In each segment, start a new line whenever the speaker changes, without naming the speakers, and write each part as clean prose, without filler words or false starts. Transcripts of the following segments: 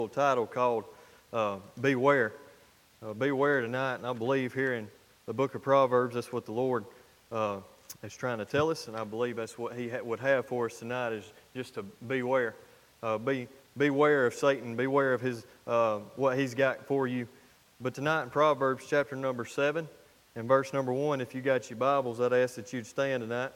title called Beware. Beware tonight, and I believe here in the book of Proverbs, that's what the Lord is trying to tell us, and I believe that's what He would have for us tonight is just to beware. Beware of Satan, beware of his what he's got for you. But tonight in Proverbs chapter number 7 and verse number 1, if you got your Bibles, I'd ask that you'd stand tonight.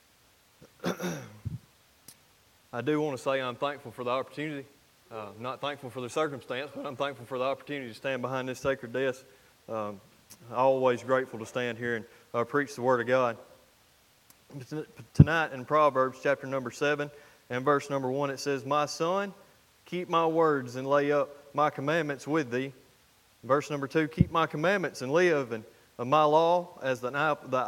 I do want to say I'm thankful for the opportunity. Not thankful for the circumstance, but I'm thankful for the opportunity to stand behind this sacred desk. Always grateful to stand here and preach the Word of God. Tonight in Proverbs chapter number 7 and verse number 1, it says, "My son, keep my words and lay up my commandments with thee." Verse number 2, "Keep my commandments and live, and my law as the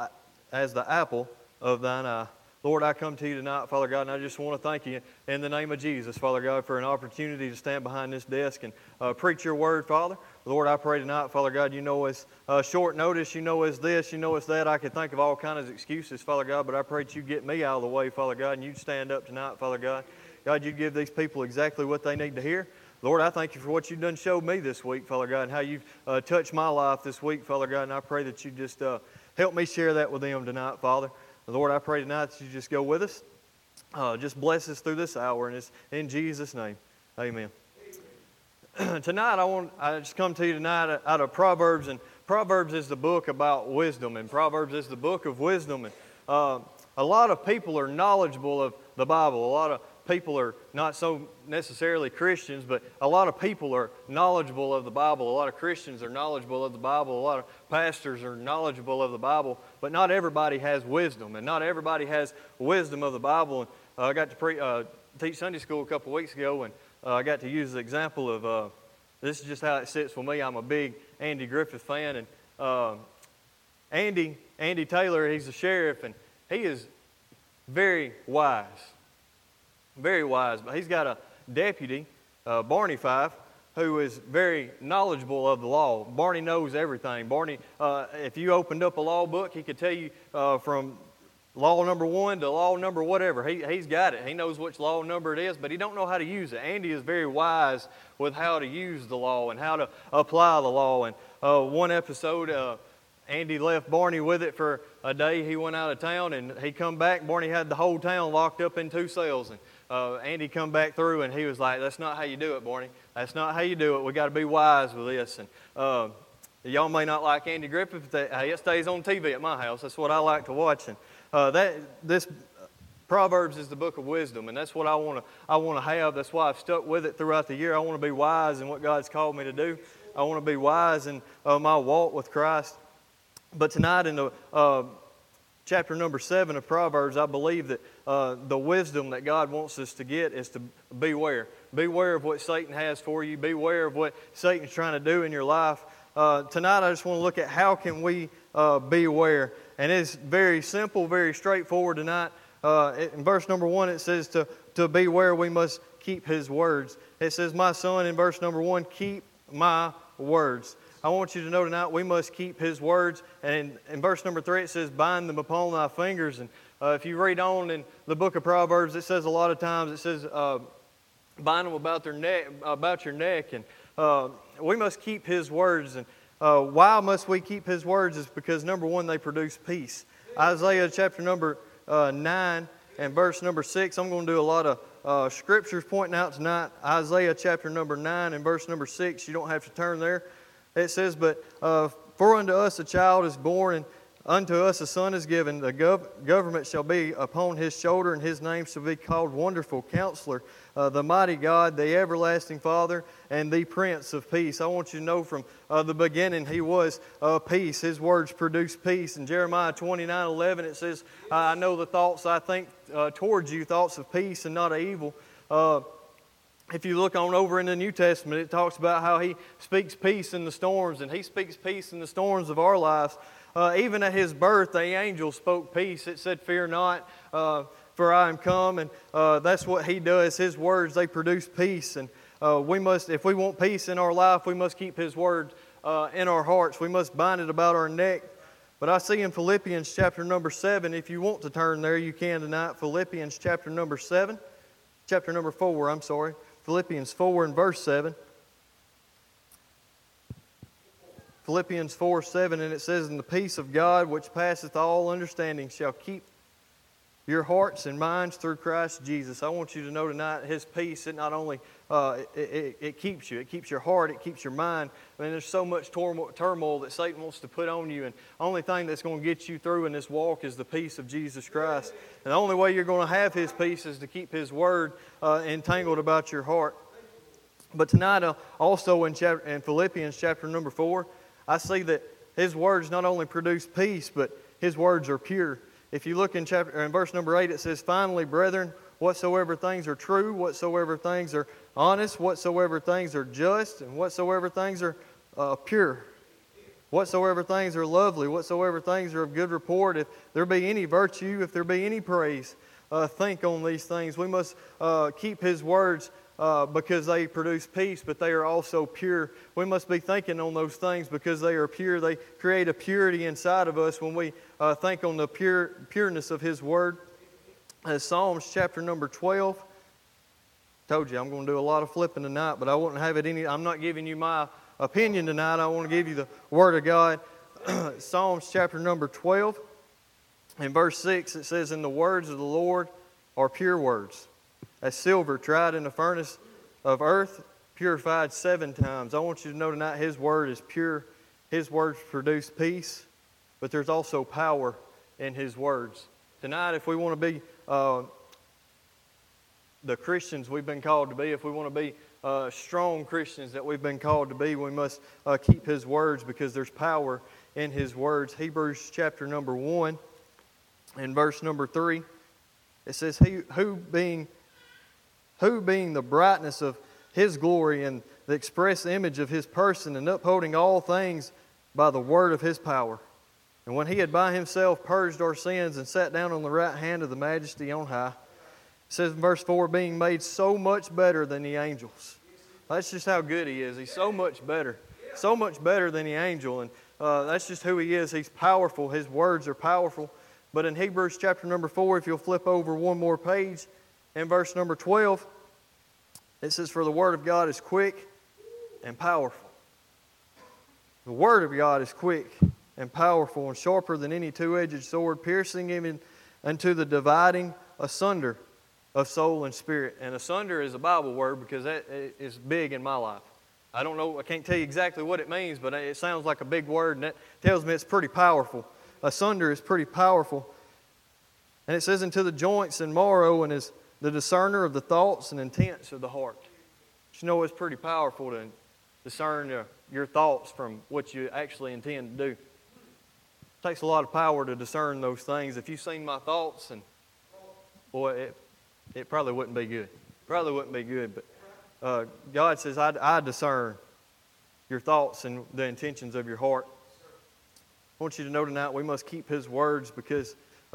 apple of thine eye." Lord, I come to you tonight, Father God, and I just want to thank you in the name of Jesus, Father God, for an opportunity to stand behind this desk and preach your word, Father. Lord, I pray tonight, Father God, you know it's short notice, you know it's this, you know it's that. I could think of all kinds of excuses, Father God, but I pray that you get me out of the way, Father God, and you'd stand up tonight, Father God. God, you give these people exactly what they need to hear. Lord, I thank you for what you've done showed me this week, Father God, and how you've touched my life this week, Father God, and I pray that you just help me share that with them tonight, Father. Lord, I pray tonight that you just go with us. Just bless us through this hour, and it's in Jesus' name. Amen. Tonight, I just come to you tonight out of Proverbs, and Proverbs is the book about wisdom, and Proverbs is the book of wisdom. And a lot of people are knowledgeable of the Bible. A lot of people are not so necessarily Christians, but a lot of people are knowledgeable of the Bible. A lot of Christians are knowledgeable of the Bible. A lot of pastors are knowledgeable of the Bible, but not everybody has wisdom, and not everybody has wisdom of the Bible. And I got to teach Sunday school a couple of weeks ago, and I got to use the example of this is just how it sits for me. I'm a big Andy Griffith fan, and Andy Taylor, he's the sheriff, and he is very wise. Very wise, but he's got a deputy, Barney Fife, who is very knowledgeable of the law. Barney knows everything. Barney, if you opened up a law book, he could tell you from law number 1 to law number whatever. He's got it. He knows which law number it is, but he don't know how to use it. Andy is very wise with how to use the law and how to apply the law. And one episode, Andy left Barney with it for a day. He went out of town, and he come back. Barney had the whole town locked up in 2 cells. And Andy come back through, and he was like, "That's not how you do it, Barney. That's not how you do it. We got to be wise with this." And y'all may not like Andy Griffith, but it stays on TV at my house. That's what I like to watch. And this Proverbs is the book of wisdom, and that's what I want to have. That's why I've stuck with it throughout the year. I want to be wise in what God's called me to do. I want to be wise in my walk with Christ. But tonight in the chapter number 7 of Proverbs, I believe that the wisdom that God wants us to get is to beware. Beware of what Satan has for you. Beware of what Satan's trying to do in your life. Tonight I just want to look at how can we beware. And it's very simple, very straightforward tonight. In verse number 1 it says to beware we must keep His words. It says, "My son," in verse number 1, "keep my words." I want you to know tonight we must keep His words. And in verse number 3 it says, "Bind them upon thy fingers." And if you read on in the book of Proverbs, it says a lot of times, it says, bind them about your neck. And we must keep His words. And why must we keep His words? Is because, number 1, they produce peace. Isaiah chapter number 9 and verse number 6. I'm going to do a lot of scriptures pointing out tonight. Isaiah chapter number 9 and verse number 6. You don't have to turn there. It says, "But for unto us a child is born, and unto us a son is given. The government shall be upon His shoulder, and His name shall be called Wonderful Counselor, the Mighty God, the Everlasting Father, and the Prince of Peace." I want you to know from the beginning He was peace. His words produce peace. In Jeremiah 29:11 it says, "I know the thoughts I think towards you, thoughts of peace and not of evil." If you look on over in the New Testament, it talks about how He speaks peace in the storms, and He speaks peace in the storms of our lives. Even at His birth, the angels spoke peace. It said, "Fear not, for I am come." And that's what He does. His words, they produce peace. And we must, if we want peace in our life, we must keep His word in our hearts. We must bind it about our neck. But I see in Philippians chapter number 7, if you want to turn there, you can tonight. Philippians chapter number 4, Philippians 4 and verse 7. Philippians 4:7, and it says, "And the peace of God, which passeth all understanding, shall keep your hearts and minds through Christ Jesus." I want you to know tonight, His peace, it not only it keeps you, it keeps your heart, it keeps your mind. I mean, there's so much turmoil that Satan wants to put on you, and the only thing that's going to get you through in this walk is the peace of Jesus Christ. And the only way you're going to have His peace is to keep His Word entangled about your heart. But tonight, also in Philippians chapter number 4, I see that His words not only produce peace, but His words are pure. If you look in verse number 8, it says, "Finally, brethren, whatsoever things are true, whatsoever things are honest, whatsoever things are just, and whatsoever things are pure, whatsoever things are lovely, whatsoever things are of good report, if there be any virtue, if there be any praise, think on these things." We must keep His words because they produce peace, but they are also pure. We must be thinking on those things because they are pure. They create a purity inside of us when we think on the pureness of His Word. As Psalms chapter number 12. Told you I'm going to do a lot of flipping tonight, but I won't have it any. I'm not giving you my opinion tonight. I want to give you the Word of God. Psalms chapter number 12. In verse 6 it says, "And the words of the Lord are pure words, as silver tried in the furnace of earth, purified 7 times." I want you to know tonight His Word is pure. His words produce peace, but there's also power in His words. Tonight, if we want to be the Christians we've been called to be, if we want to be strong Christians that we've been called to be, we must keep His words because there's power in His words. Hebrews chapter number 1 and verse number 3, it says, who being the brightness of His glory and the express image of His person, and upholding all things by the word of His power. And when He had by Himself purged our sins and sat down on the right hand of the Majesty on high," it says in verse 4, "being made so much better than the angels." That's just how good He is. He's so much better than the angel. And that's just who He is. He's powerful. His words are powerful. But in Hebrews chapter number 4, if you'll flip over one more page, in verse number 12, it says, "For the Word of God is quick and powerful." The Word of God is quick and powerful and sharper than any two-edged sword, piercing even unto the dividing asunder of soul and spirit. And asunder is a Bible word because that is big in my life. I don't know, I can't tell you exactly what it means, but it sounds like a big word, and that tells me it's pretty powerful. Asunder is pretty powerful. And it says, "Into the joints and marrow, and is the discerner of the thoughts and intents of the heart." But you know, it's pretty powerful to discern your thoughts from what you actually intend to do. It takes a lot of power to discern those things. If you've seen my thoughts, and boy, it probably wouldn't be good. Probably wouldn't be good, but God says, I discern your thoughts and the intentions of your heart. I want you to know tonight we must keep His words because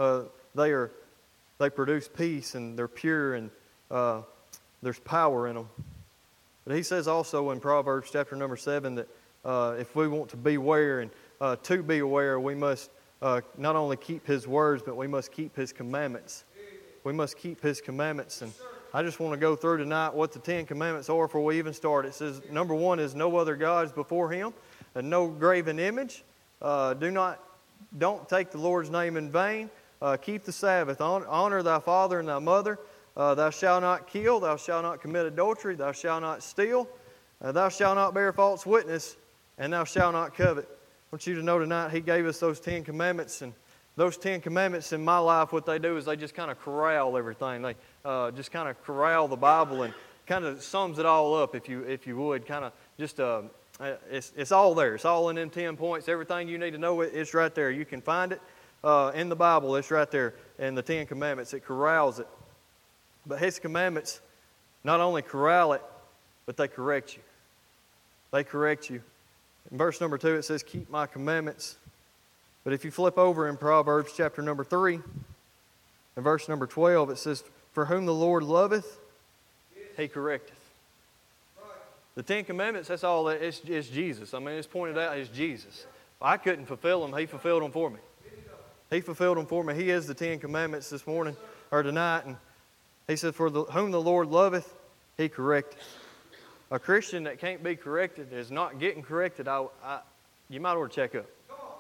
they produce peace and they're pure and there's power in them. But He says also in Proverbs chapter number 7 that if we want to beware and to be aware, we must not only keep His words, but we must keep His commandments. We must keep His commandments. And I just want to go through tonight what the 10 commandments are before we even start. It says, number 1 is no other gods before Him, and no graven image. Don't take the Lord's name in vain. Keep the Sabbath. Honor thy father and thy mother. Thou shalt not kill. Thou shalt not commit adultery. Thou shalt not steal. Thou shalt not bear false witness. And thou shalt not covet. I want you to know tonight He gave us those 10 commandments. And those 10 commandments in my life, what they do is they just kind of corral everything. They just kind of corral the Bible and kind of sums it all up, if you would. Kind of just, it's all there. It's all in them 10 points. Everything you need to know, it's right there. You can find it in the Bible. It's right there in the 10 commandments. It corrals it. But His commandments not only corral it, but they correct you. They correct you. In verse number 2, it says, keep my commandments. But if you flip over in Proverbs chapter number 3, in verse number 12, it says, for whom the Lord loveth, He correcteth. The 10 commandments, that's all. It's Jesus. I mean, it's pointed out as Jesus. I couldn't fulfill them. He fulfilled them for me. He fulfilled them for me. He is the 10 commandments this morning or tonight. And He said, for whom the Lord loveth, He corrected. A Christian that can't be corrected is not getting corrected. You might ought to check up.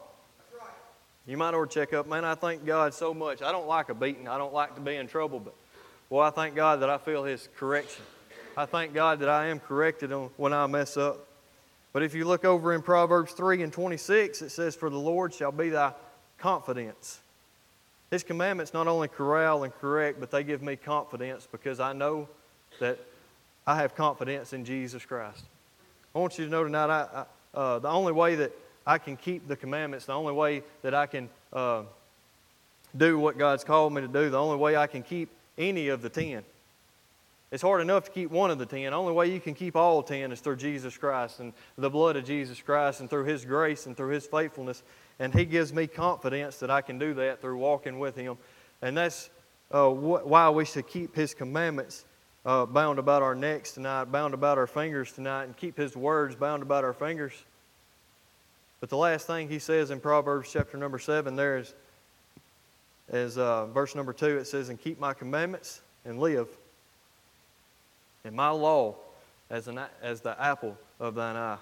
You might ought to check up. Man, I thank God so much. I don't like a beating. I don't like to be in trouble, but boy, I thank God that I feel His correction. I thank God that I am corrected when I mess up. But if you look over in Proverbs 3:26, it says, "For the Lord shall be thy confidence." His commandments not only corral and correct, but they give me confidence because I know that I have confidence in Jesus Christ. I want you to know tonight, the only way that I can keep the commandments, the only way that I can do what God's called me to do, the only way I can keep any of the 10. It's hard enough to keep one of the 10. The only way you can keep all 10 is through Jesus Christ and the blood of Jesus Christ and through His grace and through His faithfulness. And He gives me confidence that I can do that through walking with Him. And that's why we should keep His commandments bound about our necks tonight, bound about our fingers tonight, and keep His words bound about our fingers. But the last thing He says in Proverbs chapter number 7 there is verse number 2. It says, "And keep my commandments and live, and my law as the apple of thine eye."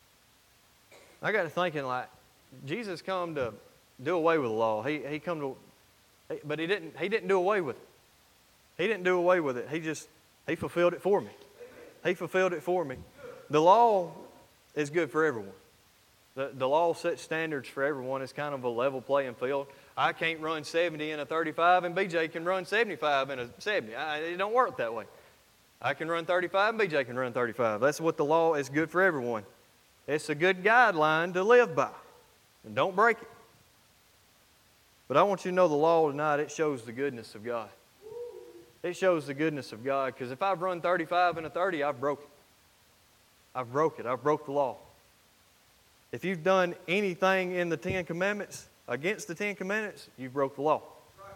I got to thinking, like, Jesus come to do away with the law. He come to, but He didn't do away with it. He didn't do away with it. He fulfilled it for me. He fulfilled it for me. The law is good for everyone. The law sets standards for everyone. It's kind of a level playing field. I can't run 70 in a 35, and BJ can run 75 in a 70. It don't work that way. I can run 35, and BJ can run 35. That's what the law is good for everyone. It's a good guideline to live by. And don't break it. But I want you to know the law tonight, it shows the goodness of God. It shows the goodness of God, because if I've run 35 in a 30, I've broke it. I've broke it. I've broke the law. If you've done anything in the 10 Commandments, against the 10 Commandments, you've broke the law.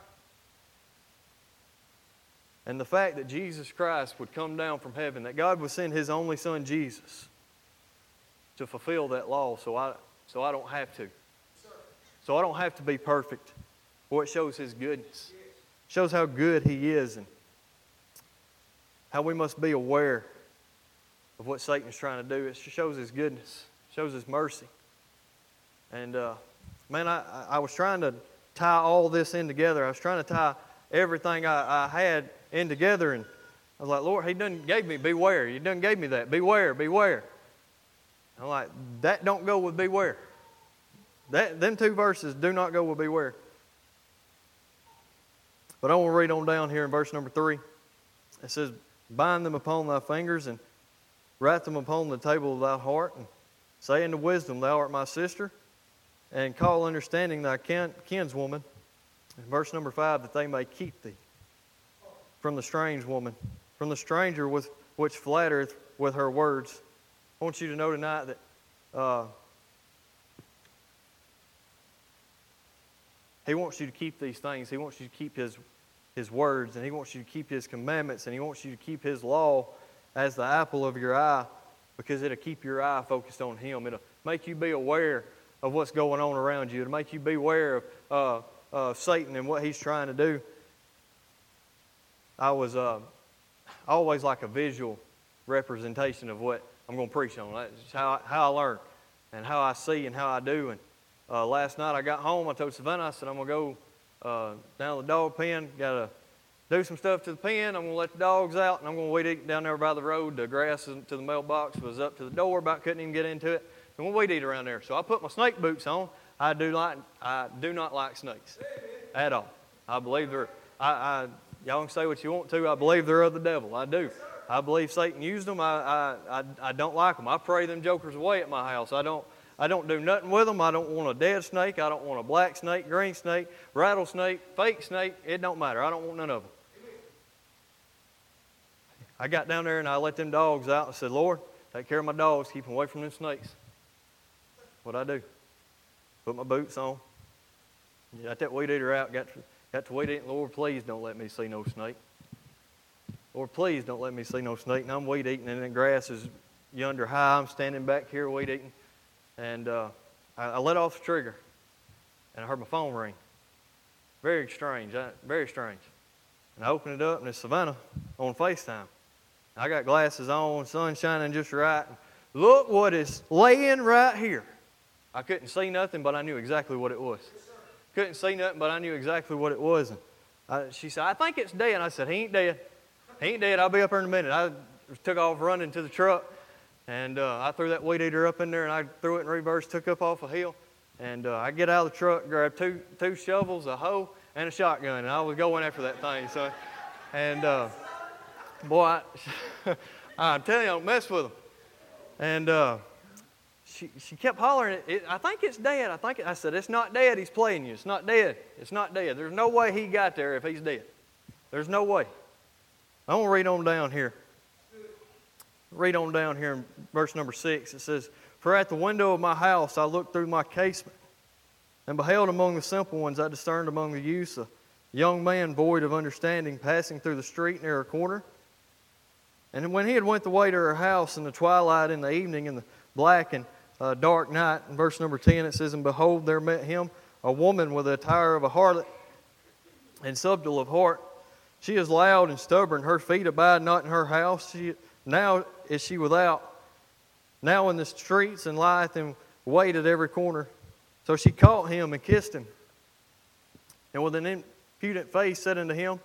And the fact that Jesus Christ would come down from heaven, that God would send His only Son, Jesus, to fulfill that law so I don't have to. So I don't have to be perfect. Boy, it shows His goodness. It shows how good He is and how we must be aware of what Satan's trying to do. It shows His goodness. It shows His mercy. And, man, I was trying to tie all this in together. I was trying to tie everything I had in together. And I was like, Lord, He done gave me beware. He done gave me that. Beware, beware. I'm like, that don't go with beware. Them two verses do not go with beware. But I want to read on down here in verse number 3. It says, "Bind them upon thy fingers and write them upon the table of thy heart, and say unto wisdom, Thou art my sister, and call understanding thy kinswoman." In verse number 5, that they may keep thee from the strange woman, from the stranger which flattereth with her words. I want you to know tonight that He wants you to keep these things. He wants you to keep His words, and He wants you to keep His commandments, and He wants you to keep His law as the apple of your eye, because it'll keep your eye focused on Him. It'll make you be aware of what's going on around you. It'll make you be aware of Satan and what he's trying to do. I always like a visual representation of what I'm going to preach on. That's how I learn and how I see and how I do. And last night I got home, I told Savannah, I said, I'm going to go down to the dog pen, got to do some stuff to the pen. I'm going to let the dogs out, and I'm going to weed eat down there by the road. The grass to the mailbox was up to the door, about couldn't even get into it. I'm going to weed eat around there. So I put my snake boots on. I do not like snakes at all. I believe they're, y'all can say what you want to. I believe they're of the devil. I do. I believe Satan used them. I don't like them. I pray them jokers away at my house. I don't do nothing with them. I don't want a dead snake. I don't want a black snake, green snake, rattlesnake, fake snake. It don't matter. I don't want none of them. I got down there and I let them dogs out. I said, Lord, take care of my dogs. Keep them away from them snakes. What'd I do? Put my boots on. Got that weed eater out. Got to weed eating. Lord, please don't let me see no snake. Lord, please don't let me see no snake. And I'm weed eating, and the grass is yonder high. I'm standing back here weed eating. And I let off the trigger, and I heard my phone ring. Very strange, very strange. And I opened it up, and it's Savannah on FaceTime. I got glasses on, sun shining just right. Look what is laying right here. I couldn't see nothing, but I knew exactly what it was. Couldn't see nothing, but I knew exactly what it was. And she said, I think it's dead. And I said, he ain't dead. He ain't dead. I'll be up here in a minute. I took off running to the truck, and I threw that weed eater up in there, and I threw it in reverse, took up off a hill. And I get out of the truck, grabbed two shovels, a hoe, and a shotgun, and I was going after that thing. So, and boy, I'm telling you, don't mess with them. And she kept hollering, I think it's dead. I said, it's not dead. He's playing you. It's not dead. It's not dead. There's no way he got there if he's dead. There's no way. I want to read on down here. Read on down here in verse number 6. It says, For at the window of my house I looked through my casement, and beheld among the simple ones I discerned among the youths a young man void of understanding, passing through the street near a corner. And when he had went the way to her house in the twilight, in the evening, in the black and dark night, in verse number 10 it says, And behold, there met him a woman with the attire of a harlot and subtle of heart. She is loud and stubborn. Her feet abide not in her house. Now is she without, now in the streets, and lieth in wait at every corner. So she caught him and kissed him, and with an impudent face said unto him,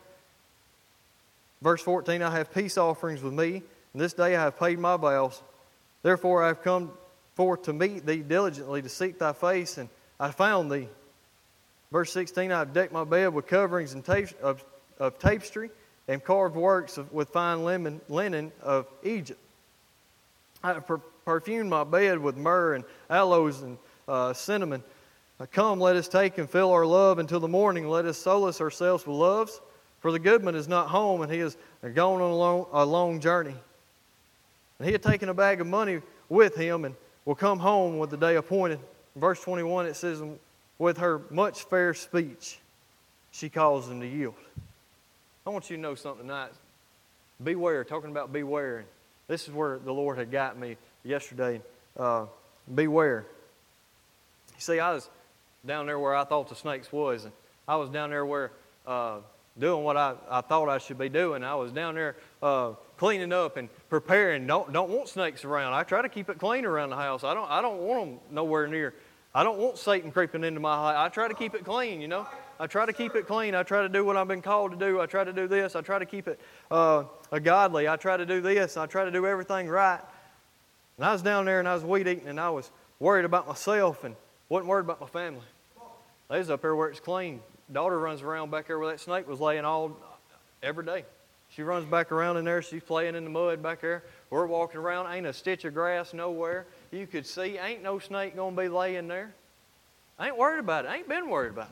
verse 14, I have peace offerings with me, and this day I have paid my vows. Therefore I have come forth to meet thee diligently, to seek thy face, and I found thee. Verse 16, I have decked my bed with coverings and of tapestry, and carved works with fine linen of Egypt. I have perfumed my bed with myrrh and aloes and cinnamon. Come, let us take and fill our love until the morning. Let us solace ourselves with loves. For the goodman is not home, and he is gone on a long journey. And he had taken a bag of money with him, and will come home with the day appointed. In verse 21 it says, With her much fair speech she caused him to yield. I want you to know something tonight. Beware, talking about beware. This is where the Lord had got me yesterday. Beware. You see, I was down there where I thought the snakes was, and I was down there where doing what I thought I should be doing. I was down there cleaning up and preparing. Don't want snakes around. I try to keep it clean around the house. I don't want them nowhere near. I don't want Satan creeping into my house. I try to keep it clean, you know. I try to keep it clean. I try to do what I've been called to do. I try to do this. I try to keep it godly. I try to do this. I try to do everything right. And I was down there and I was weed eating, and I was worried about myself and wasn't worried about my family. They was up there where it's clean. Daughter runs around back there where that snake was laying every day. She runs back around in there. She's playing in the mud back there. We're walking around. Ain't a stitch of grass nowhere. You could see. Ain't no snake going to be laying there. I ain't worried about it. I ain't been worried about it.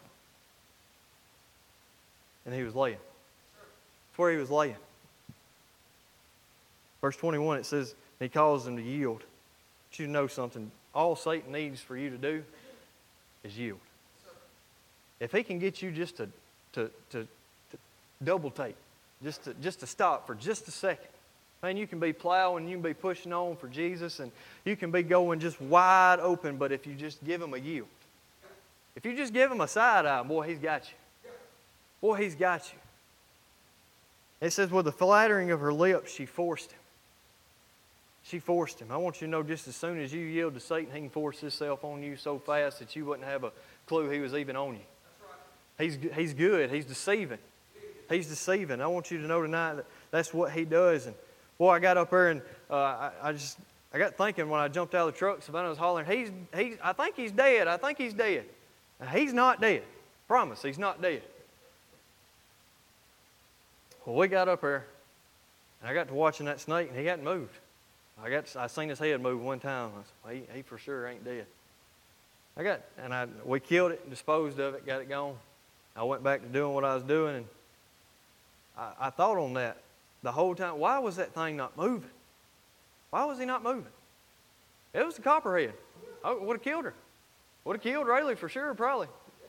And he was laying. That's where he was laying. Verse 21, it says, he calls them to yield. I want you to know something. All Satan needs for you to do is yield. If he can get you just to double take, just to stop for just a second, man, you can be plowing, you can be pushing on for Jesus, and you can be going just wide open, but if you just give him a yield, if you just give him a side eye, boy, he's got you. Boy, he's got you. It says, with the flattering of her lips, she forced him. She forced him. I want you to know, just as soon as you yield to Satan, he can force himself on you so fast that you wouldn't have a clue he was even on you. He's good. He's deceiving. He's deceiving. I want you to know tonight that that's what he does. And boy, I got up there and I got thinking when I jumped out of the truck, Savannah was hollering, I think he's dead. I think he's dead. Now, he's not dead. Promise, he's not dead. Well, we got up there, and I got to watching that snake, and he hadn't moved. I seen his head move one time. I said, he for sure ain't dead. We killed it and disposed of it, got it gone. I went back to doing what I was doing, and I thought on that the whole time. Why was that thing not moving? Why was he not moving? It was the copperhead. I would have killed her. Would have killed Rayleigh for sure, probably.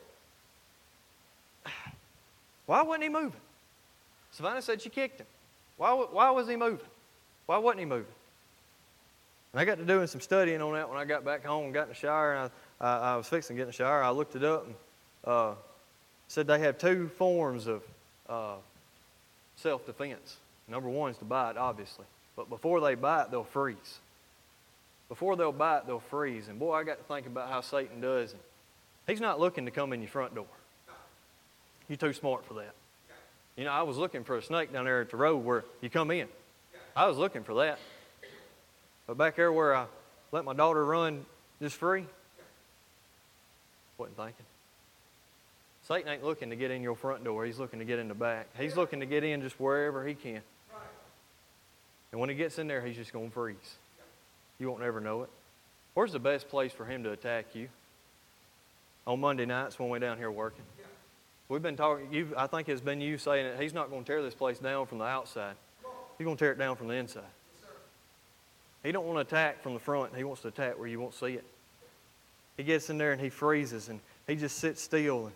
Why wasn't he moving? Savannah said she kicked him. Why was he moving? Why wasn't he moving? And I got to doing some studying on that when I got back home and got in the shower. And I was fixing to get in the shower. I looked it up and said they have two forms of self-defense. Number one is to bite, obviously. But before they bite, they'll freeze. Before they'll bite, they'll freeze. And boy, I got to think about how Satan does. And he's not looking to come in your front door. You're too smart for that. You know, I was looking for a snake down there at the road where you come in. I was looking for that. But back there where I let my daughter run just free, wasn't thinking. Satan ain't looking to get in your front door. He's looking to get in the back. He's looking to get in just wherever he can. And when he gets in there, he's just going to freeze. You won't ever know it. Where's the best place for him to attack you? On Monday nights when we're down here working. We've been talking, I think it's been you saying that he's not going to tear this place down from the outside. He's going to tear it down from the inside. He don't want to attack from the front. He wants to attack where you won't see it. He gets in there and he freezes and he just sits still.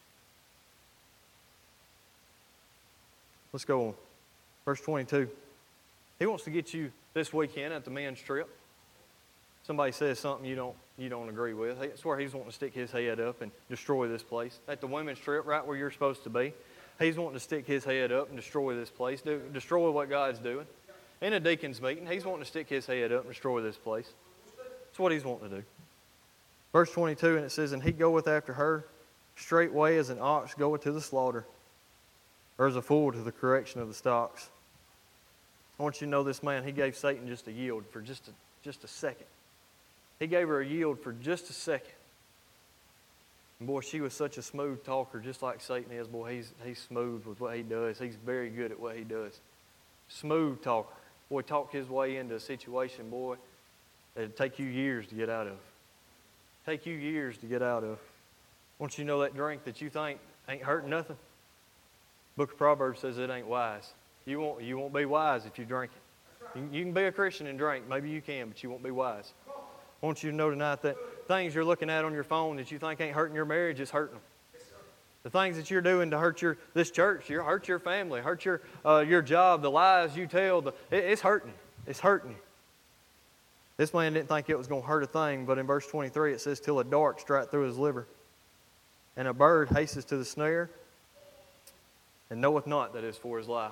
Let's go on. Verse 22. He wants to get you this weekend at the men's trip. Somebody says something you don't agree with. It's where he's wanting to stick his head up and destroy this place. At the women's trip, right where you're supposed to be, he's wanting to stick his head up and destroy this place, destroy what God's doing. In a deacon's meeting, he's wanting to stick his head up and destroy this place. That's what he's wanting to do. Verse 22, and it says, "And he goeth after her straightway as an ox goeth to the slaughter, or as a fool to the correction of the stocks." I want you to know this man, he gave Satan just a yield for just a second. He gave her a yield for just a second. And boy, she was such a smooth talker, just like Satan is. Boy, he's smooth with what he does. He's very good at what he does. Smooth talker. Boy, talk his way into a situation, boy, that'd take you years to get out of. Take you years to get out of. I want you to know that drink that you think ain't hurting nothing. Book of Proverbs says it ain't wise. You won't be wise if you drink it. You can be a Christian and drink. Maybe you can, but you won't be wise. I want you to know tonight that things you're looking at on your phone that you think ain't hurting your marriage is hurting them. The things that you're doing to hurt this church, hurt your family, hurt your job, the lies you tell, it's hurting. It's hurting you. This man didn't think it was going to hurt a thing, but in verse 23 it says, "Till a dart strike through his liver, and a bird hastens to the snare, and knoweth not that it is for his life."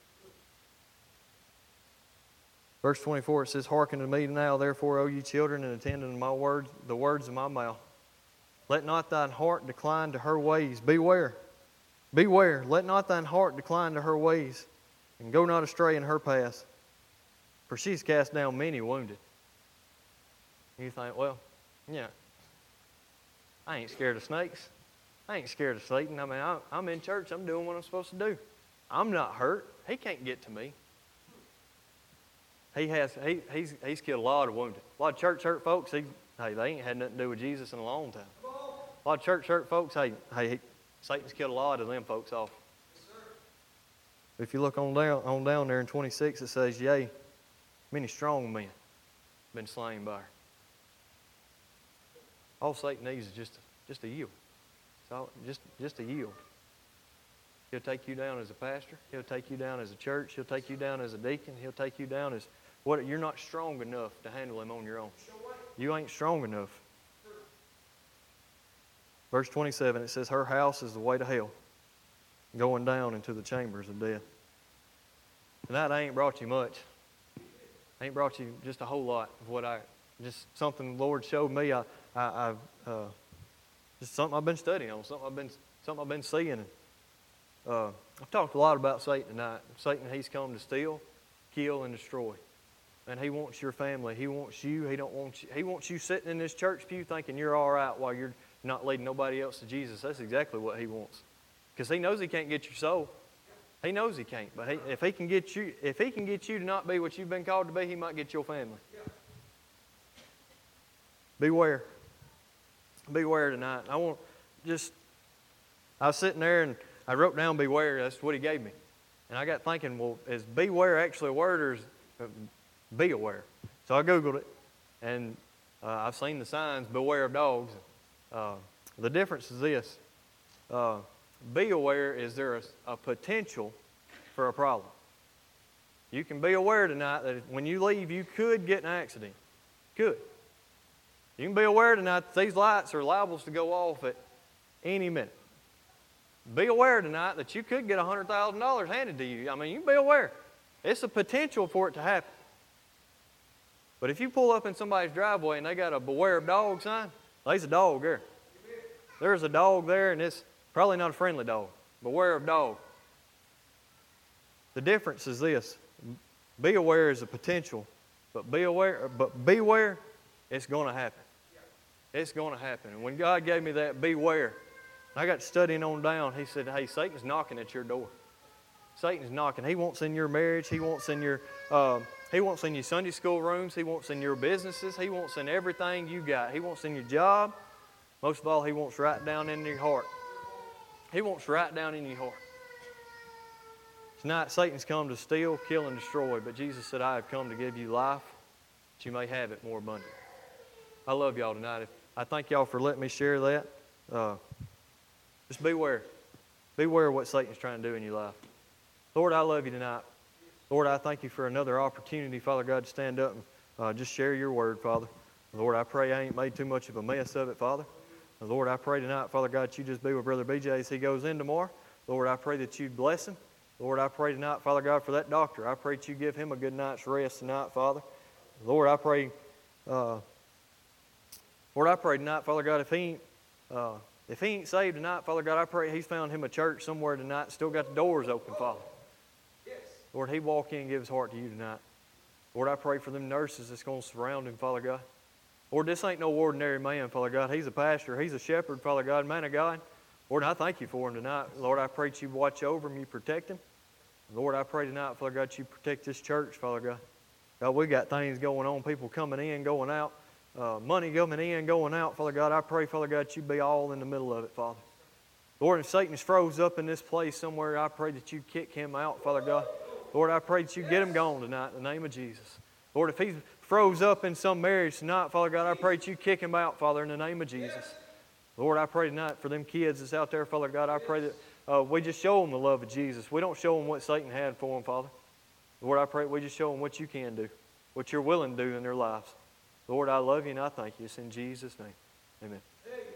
Verse 24, it says, "Hearken to me now, therefore, O ye children, and attend unto my words, the words of my mouth. Let not thine heart decline to her ways." Beware. Beware. Let not thine heart decline to her ways, and go not astray in her paths. For she's cast down many wounded. You think, well, yeah, I ain't scared of snakes. I ain't scared of Satan. I mean, I'm in church. I'm doing what I'm supposed to do. I'm not hurt. He can't get to me. He's killed a lot of wounded. A lot of church hurt folks, they ain't had nothing to do with Jesus in a long time. A lot of church hurt folks, Satan's killed a lot of them folks off. If you look on down there in 26, it says, "Yea, many strong men been slain by her." All Satan needs is just a yield. So just a yield. He'll take you down as a pastor. He'll take you down as a church. He'll take you down as a deacon. He'll take you down as what you're not strong enough to handle him on your own. You ain't strong enough. Verse 27, it says, "Her house is the way to hell, going down into the chambers of death." Tonight I ain't brought you much. I ain't brought you just a whole lot of just something the Lord showed me. Just something I've been studying on, something I've been seeing. I've talked a lot about Satan tonight. Satan, he's come to steal, kill, and destroy. And he wants your family. He wants you. He wants you sitting in this church pew thinking you're all right while you're not leading nobody else to Jesus. That's exactly what he wants. Because he knows he can't get your soul. He knows he can't. But if he can get you to not be what you've been called to be, he might get your family. Beware. Beware tonight. I was sitting there and I wrote down beware. That's what he gave me. And I got thinking, well, is beware actually a word or is be aware? So I Googled it. And I've seen the signs, beware of dogs. The difference is this. Be aware is there a potential for a problem. You can be aware tonight that when you leave, you could get in an accident. Could. You can be aware tonight that these lights are liable to go off at any minute. Be aware tonight that you could get $100,000 handed to you. I mean, you can be aware. It's a potential for it to happen. But if you pull up in somebody's driveway and they got a beware of dog sign, there's a dog there. There's a dog there, and it's probably not a friendly dog. Beware of dog. The difference is this. Be aware is a potential, but beware, it's going to happen. It's going to happen. And when God gave me that beware, I got studying on down, He said, hey, Satan's knocking at your door. Satan's knocking. He wants in your marriage. He wants in your Sunday school rooms. He wants in your businesses. He wants in everything you got. He wants in your job. Most of all, He wants right down in your heart. He wants right down in your heart. Tonight, Satan's come to steal, kill, and destroy. But Jesus said, I have come to give you life, that you may have it more abundantly. I love y'all tonight. I thank y'all for letting me share that. Just beware. Beware of what Satan's trying to do in your life. Lord, I love you tonight. Lord, I thank you for another opportunity, Father God, to stand up and just share your word, Father. Lord, I pray I ain't made too much of a mess of it, Father. Lord, I pray tonight, Father God, that you just be with Brother BJ as he goes in tomorrow. Lord, I pray that you'd bless him. Lord, I pray tonight, Father God, for that doctor. I pray that you give him a good night's rest tonight, Father. Lord, I pray tonight, Father God, if he ain't saved tonight, Father God, I pray he's found him a church somewhere tonight, still got the doors open, Father. Yes. Lord, he walk in and give his heart to you tonight. Lord, I pray for them nurses that's going to surround him, Father God. Lord, this ain't no ordinary man, Father God. He's a pastor. He's a shepherd, Father God, man of God. Lord, I thank you for him tonight. Lord, I pray that you watch over him, you protect him. Lord, I pray tonight, Father God, you protect this church, Father God. God, we got things going on, people coming in, going out, money coming in, going out. Father God, I pray, Father God, you be all in the middle of it, Father. Lord, if Satan's froze up in this place somewhere, I pray that you kick him out, Father God. Lord, I pray that you get him gone tonight in the name of Jesus. Lord, if he's froze up in some marriage tonight, Father God, I pray that you kick him out, Father, in the name of Jesus. Lord, I pray tonight for them kids that's out there, Father God, I pray that we just show them the love of Jesus. We don't show them what Satan had for them, Father. Lord, I pray we just show them what you can do, what you're willing to do in their lives. Lord, I love you and I thank you. It's in Jesus' name. Amen.